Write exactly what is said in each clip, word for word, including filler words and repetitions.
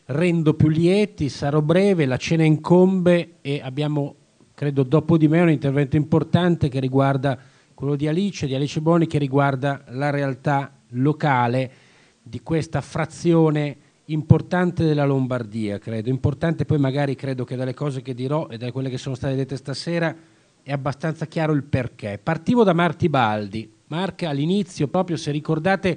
rendo più lieti, sarò breve, la cena incombe e abbiamo, credo dopo di me, un intervento importante che riguarda quello di Alice, di Alice Boni, che riguarda la realtà locale di questa frazione importante della Lombardia, credo. Importante poi magari credo che dalle cose che dirò e da quelle che sono state dette stasera è abbastanza chiaro il perché. Partivo da Marti Baldi. Mark all'inizio, proprio se ricordate,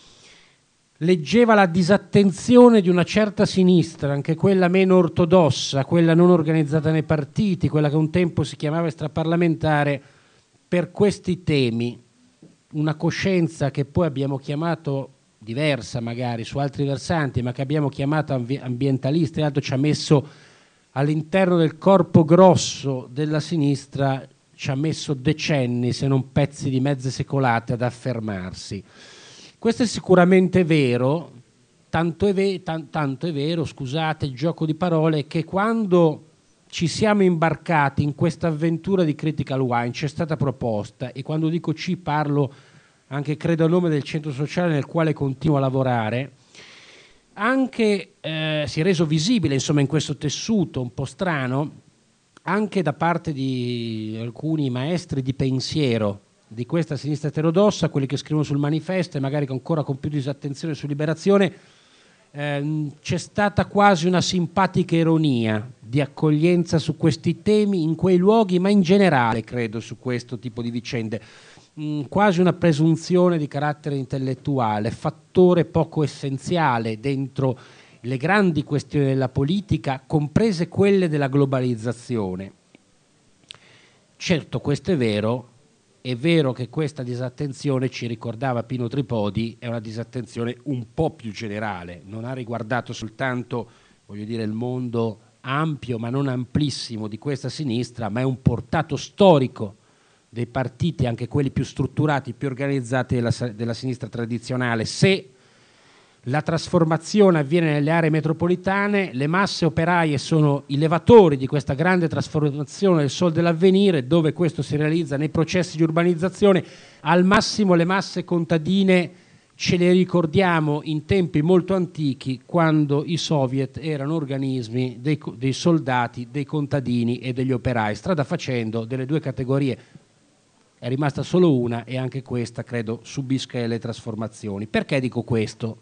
leggeva la disattenzione di una certa sinistra, anche quella meno ortodossa, quella non organizzata nei partiti, quella che un tempo si chiamava extraparlamentare, per questi temi. Una coscienza che poi abbiamo chiamato diversa magari su altri versanti, ma che abbiamo chiamato ambi- ambientalista e altro, ci ha messo all'interno del corpo grosso della sinistra, ci ha messo decenni, se non pezzi di mezze secolate, ad affermarsi. Questo è sicuramente vero, tanto è, ve- tan- tanto è vero, scusate il gioco di parole, che quando ci siamo imbarcati in questa avventura di Critical Wine ci è stata proposta, e quando dico ci parlo anche credo a nome del centro sociale nel quale continuo a lavorare, anche eh, si è reso visibile insomma in questo tessuto un po' strano anche da parte di alcuni maestri di pensiero di questa sinistra eterodossa, quelli che scrivono sul manifesto e magari ancora con più disattenzione su Liberazione. Eh, c'è stata quasi una simpatica ironia di accoglienza su questi temi in quei luoghi, ma in generale credo su questo tipo di vicende. Mm, quasi una presunzione di carattere intellettuale, fattore poco essenziale dentro le grandi questioni della politica, comprese quelle della globalizzazione. Certo, questo è vero, è vero che questa disattenzione, ci ricordava Pino Tripodi, è una disattenzione un po' più generale, non ha riguardato soltanto, voglio dire, il mondo ampio ma non amplissimo di questa sinistra, ma è un portato storico dei partiti, anche quelli più strutturati, più organizzati della, della sinistra tradizionale. Se la trasformazione avviene nelle aree metropolitane, le masse operaie sono i levatori di questa grande trasformazione del Sol dell'avvenire, dove questo si realizza nei processi di urbanizzazione. Al massimo le masse contadine ce le ricordiamo in tempi molto antichi, quando i soviet erano organismi dei, dei soldati, dei contadini e degli operai. Strada facendo, delle due categorie è rimasta solo una, e anche questa credo subisca le trasformazioni. Perché dico questo?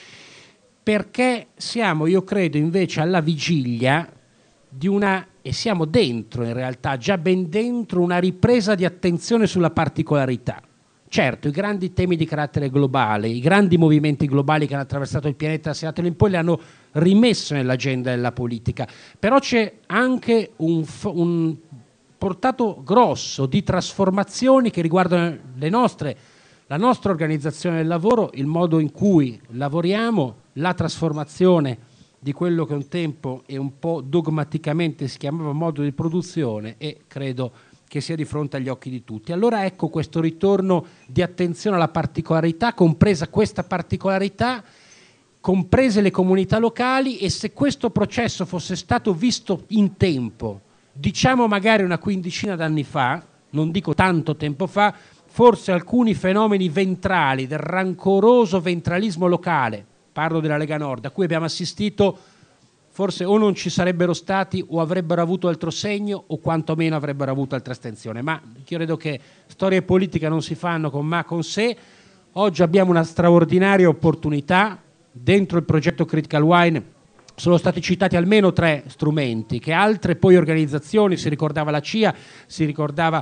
Perché siamo, io credo, invece alla vigilia di una, e siamo dentro in realtà, già ben dentro, una ripresa di attenzione sulla particolarità. Certo, i grandi temi di carattere globale, i grandi movimenti globali che hanno attraversato il pianeta da Seattle in poi li hanno rimesso nell'agenda della politica, però c'è anche un, un portato grosso di trasformazioni che riguardano le nostre, la nostra organizzazione del lavoro, il modo in cui lavoriamo, la trasformazione di quello che un tempo e un po' dogmaticamente si chiamava modo di produzione, e credo che sia di fronte agli occhi di tutti. Allora ecco questo ritorno di attenzione alla particolarità, compresa questa particolarità, comprese le comunità locali, e se questo processo fosse stato visto in tempo, diciamo magari una quindicina d'anni fa, non dico tanto tempo fa, forse alcuni fenomeni ventrali del rancoroso ventralismo locale, parlo della Lega Nord, a cui abbiamo assistito, forse o non ci sarebbero stati o avrebbero avuto altro segno, o quantomeno avrebbero avuto altra estensione. Ma io credo che storia e politica non si fanno con ma, con se. Oggi abbiamo una straordinaria opportunità. Dentro il progetto Critical Wine sono stati citati almeno tre strumenti, che altre poi organizzazioni, si ricordava la C I A, si ricordava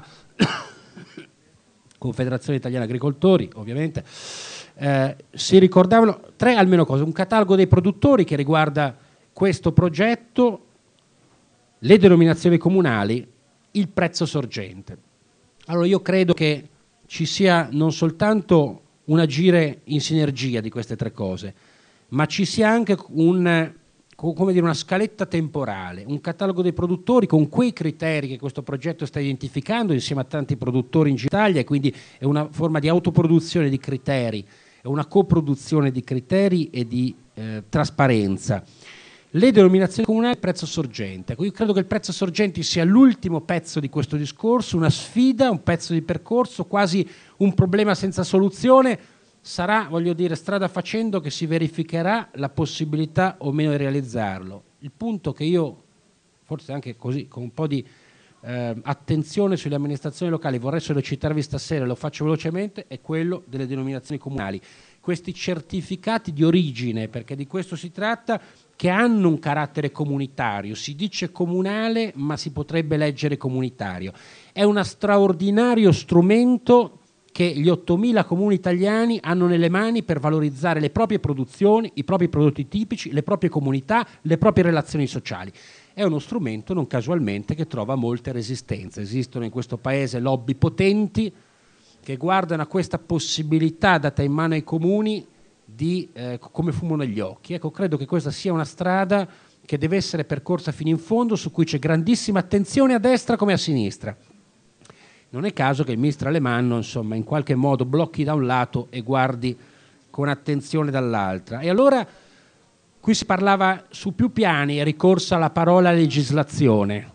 Confederazione Italiana Agricoltori, ovviamente, eh, si ricordavano tre almeno cose: un catalogo dei produttori che riguarda questo progetto, le denominazioni comunali, il prezzo sorgente. Allora io credo che ci sia non soltanto un agire in sinergia di queste tre cose, ma ci sia anche un, come dire, una scaletta temporale, un catalogo dei produttori con quei criteri che questo progetto sta identificando insieme a tanti produttori in Italia, e quindi è una forma di autoproduzione di criteri, è una coproduzione di criteri e di eh, trasparenza. Le denominazioni comunali e il prezzo sorgente. Io credo che il prezzo sorgente sia l'ultimo pezzo di questo discorso, una sfida, un pezzo di percorso, quasi un problema senza soluzione, sarà, voglio dire, strada facendo che si verificherà la possibilità o meno di realizzarlo. Il punto che io, forse anche così, con un po' di eh, attenzione sulle amministrazioni locali, vorrei sollecitarvi stasera, lo faccio velocemente, è quello delle denominazioni comunali. Questi certificati di origine, perché di questo si tratta, che hanno un carattere comunitario, si dice comunale ma si potrebbe leggere comunitario. È uno straordinario strumento che gli ottomila comuni italiani hanno nelle mani per valorizzare le proprie produzioni, i propri prodotti tipici, le proprie comunità, le proprie relazioni sociali. È uno strumento, non casualmente, che trova molte resistenze. Esistono in questo paese lobby potenti che guardano a questa possibilità data in mano ai comuni di eh, come fumo negli occhi. Ecco, credo che questa sia una strada che deve essere percorsa fino in fondo, su cui c'è grandissima attenzione a destra come a sinistra. Non è caso che il ministro Alemanno, insomma, in qualche modo blocchi da un lato e guardi con attenzione dall'altra. E allora qui si parlava su più piani, è ricorsa la parola legislazione.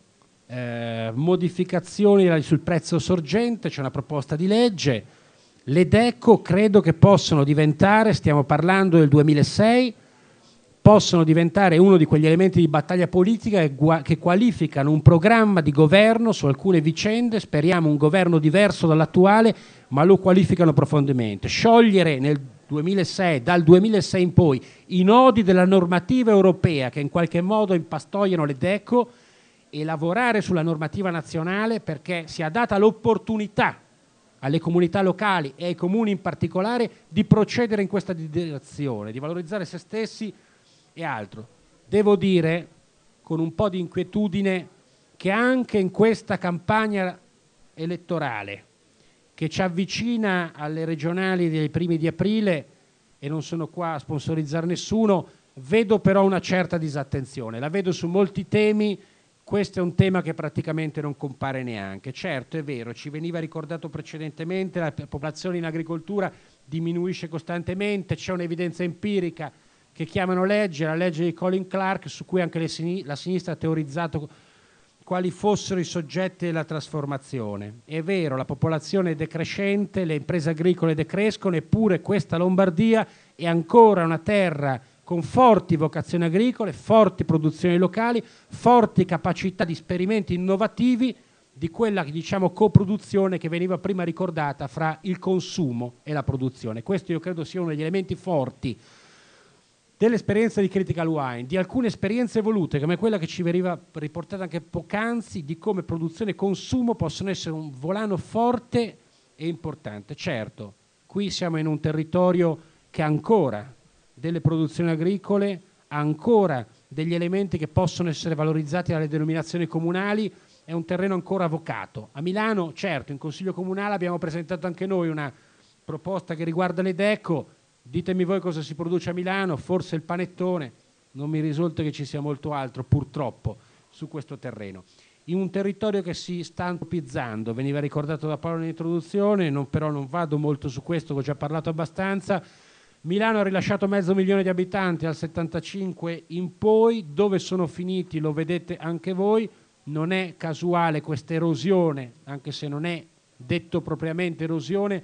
Eh, modificazioni sul prezzo sorgente, c'è una proposta di legge. Le DECO credo che possono diventare, stiamo parlando del duemilasei, possono diventare uno di quegli elementi di battaglia politica che, che qualificano un programma di governo su alcune vicende, speriamo un governo diverso dall'attuale, ma lo qualificano profondamente. Sciogliere nel duemilasei, dal duemilasei in poi, i nodi della normativa europea che in qualche modo impastoiano le DECO e lavorare sulla normativa nazionale perché sia data l'opportunità alle comunità locali e ai comuni in particolare di procedere in questa direzione, di valorizzare se stessi e altro. Devo dire con un po' di inquietudine che anche in questa campagna elettorale che ci avvicina alle regionali dei primi di aprile, e non sono qua a sponsorizzare nessuno, vedo però una certa disattenzione, la vedo su molti temi. Questo è un tema che praticamente non compare neanche. Certo, è vero, ci veniva ricordato precedentemente, la popolazione in agricoltura diminuisce costantemente, c'è un'evidenza empirica che chiamano legge, la legge di Colin Clark, su cui anche le, la sinistra ha teorizzato quali fossero i soggetti della trasformazione. È vero, la popolazione è decrescente, le imprese agricole decrescono, eppure questa Lombardia è ancora una terra con forti vocazioni agricole, forti produzioni locali, forti capacità di esperimenti innovativi di quella, diciamo, coproduzione che veniva prima ricordata fra il consumo e la produzione. Questo io credo sia uno degli elementi forti dell'esperienza di Critical Wine, di alcune esperienze evolute, come quella che ci veniva riportata anche poc'anzi, di come produzione e consumo possono essere un volano forte e importante. Certo, qui siamo in un territorio che ancora delle produzioni agricole, ha ancora degli elementi che possono essere valorizzati dalle denominazioni comunali, è un terreno ancora avvocato. A Milano, certo, in Consiglio Comunale abbiamo presentato anche noi una proposta che riguarda le DECO. Ditemi voi cosa si produce a Milano, forse il panettone, non mi risulta che ci sia molto altro, purtroppo, su questo terreno. In un territorio che si sta antropizzando, veniva ricordato da Paolo nell'introduzione, non, però non vado molto su questo, che ho già parlato abbastanza. Milano ha rilasciato mezzo milione di abitanti dal settantacinque in poi, dove sono finiti lo vedete anche voi, non è casuale questa erosione, anche se non è detto propriamente erosione,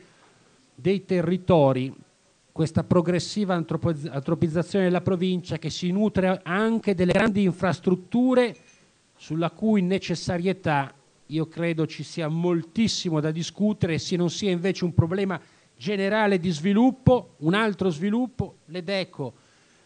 dei territori, questa progressiva antropizzazione della provincia che si nutre anche delle grandi infrastrutture sulla cui necessarietà io credo ci sia moltissimo da discutere, se non sia invece un problema generale di sviluppo, un altro sviluppo, le DECO,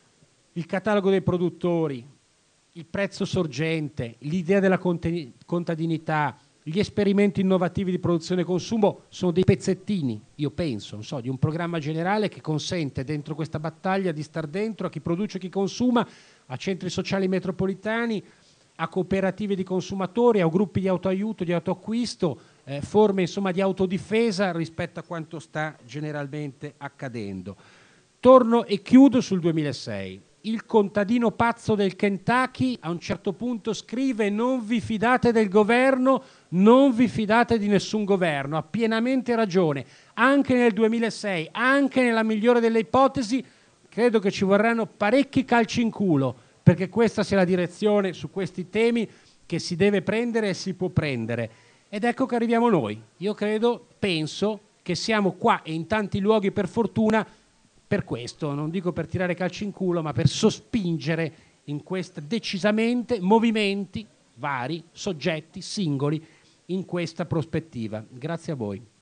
il catalogo dei produttori, il prezzo sorgente, l'idea della contadinità, gli esperimenti innovativi di produzione e consumo sono dei pezzettini, io penso, non so, di un programma generale che consente dentro questa battaglia di star dentro a chi produce e chi consuma, a centri sociali metropolitani, a cooperative di consumatori, a gruppi di autoaiuto, di autoacquisto, eh, forme insomma di autodifesa rispetto a quanto sta generalmente accadendo. Torno e chiudo sul duemilasei. Il contadino pazzo del Kentucky a un certo punto scrive: non vi fidate del governo, non vi fidate di nessun governo. Ha pienamente ragione. Anche nel duemilasei, anche nella migliore delle ipotesi, credo che ci vorranno parecchi calci in culo perché questa sia la direzione su questi temi che si deve prendere e si può prendere. Ed ecco che arriviamo noi. Io credo, penso che siamo qua e in tanti luoghi per fortuna per questo, non dico per tirare calci in culo, ma per sospingere in questa decisamente movimenti vari, soggetti singoli in questa prospettiva. Grazie a voi.